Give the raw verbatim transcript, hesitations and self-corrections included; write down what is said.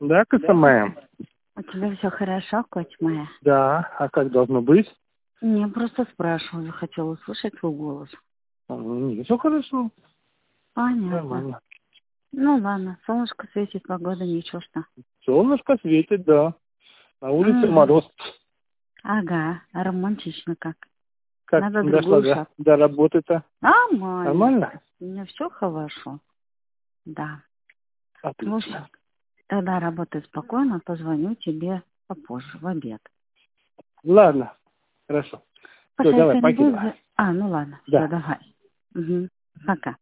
Да, коса моя? У тебя все хорошо, коть моя? Да, а как должно быть? Не, просто спрашиваю, захотела услышать твой голос. Нет, все хорошо. Понятно. Нормально. Ну ладно, солнышко светит, погода ничего что. Солнышко светит, да. На улице Мгм. мороз. Ага, романтично как. Как Надо дошла другую до, шапку. до работы-то? Нормально. Нормально? У меня все хорошо. Да. Слушай, Отлично. тогда работай спокойно, позвоню тебе попозже, в обед. Ладно, хорошо. Все, Пока давай, если не будет... покидывай. за- А, ну ладно, Да. все, давай. Угу. Пока.